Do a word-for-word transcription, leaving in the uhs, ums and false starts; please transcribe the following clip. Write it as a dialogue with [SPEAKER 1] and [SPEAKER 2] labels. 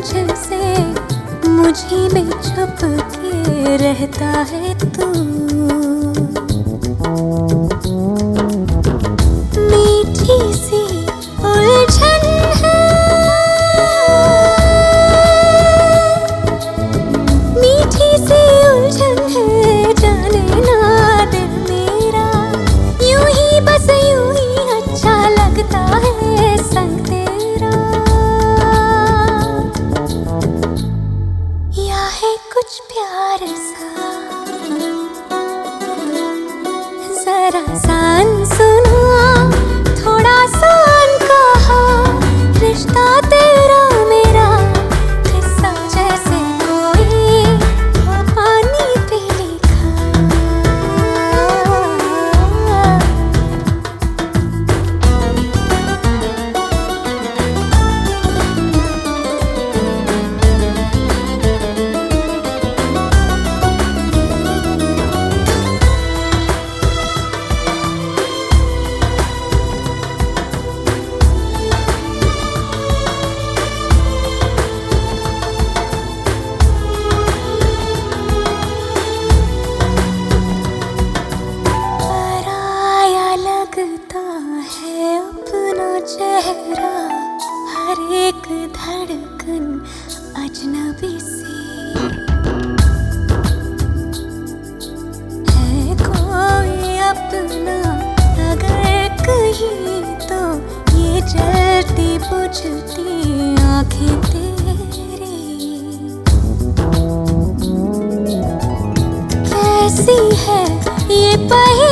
[SPEAKER 1] मुझसे, मुझी में छुप के रहता है तू। मीठी सी उलझन है, मीठी सी उलझन है, जाने ना दिल मेरा, यूं ही बस यूं ही अच्छा लगता है संग तेरा। या है कुछ प्यार सा, जरा सान सुना, थोड़ा सान कहा, रिश्ता तेरा मेरा किस्सा जैसे कोई पानी पे लिखा। लगता है अपना चेहरा, हर एक धड़कन अजनबी सी है। कोई अपना अगर कहीं तो ये जलती बुझती आँखें तेरी कैसी है ये पहली